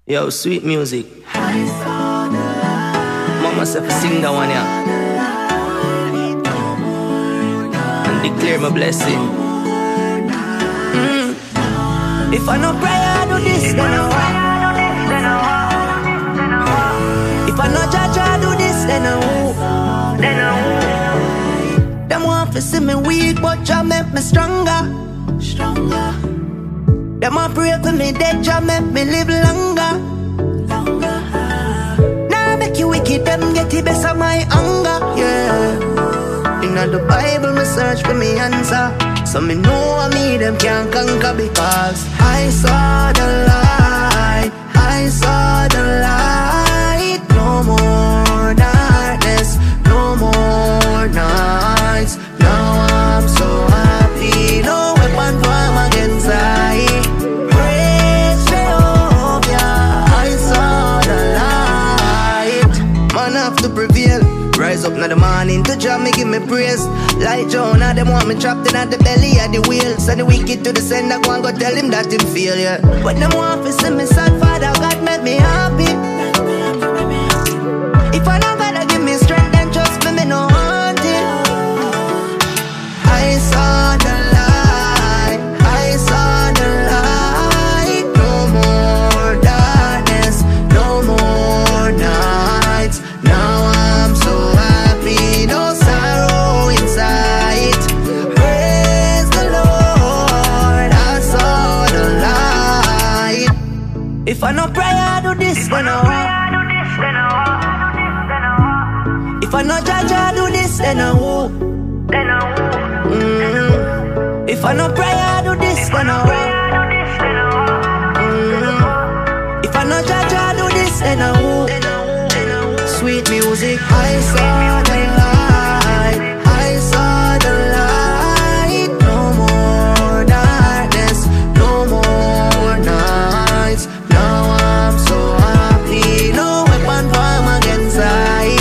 Yo, sweet music. Mama said sing that one, yeah. And declare my blessing. If I no pray, I do this, then I walk. If I no judge, I do this, then I walk. Them want to see me weak, but Jah make me stronger. Them want pray for me dead, Jah make me live longer. Now make you wicked, them get the best of my anger, yeah. In the Bible, me search for me answer. So me know me them can't conquer, because I saw the light, I saw the light. No more darkness, no more nights. Now I'm so happy, no weapon form against I. Praise Jehovah, I saw the light. Man have to prevail. Rise up in the morning to Jah, me give me praise. Like Jonah, them want me trapped in the belly of the whale. Send the wicked to the sender, go and go tell him that him fail, yeah. But them want to see me sad, Father God make me happy. If I don't gotta give me strength, then trust me, me no want it. I saw the light, I saw the light. No more darkness, no more nights. Now I'm so happy, no sorrow inside. Praise the Lord, I saw the light. If I no pray, I do this, then I walk. If I no judge, I do this, then I walk. If I no pray, I do this, then I walk. If I no judge, I do this, then I walk. Sweet music, I saw the light, I saw the light. No more darkness, no more nights. Now I'm so happy, no weapon form against I.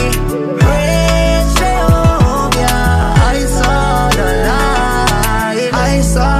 Praise Jehovah, I saw the light, I saw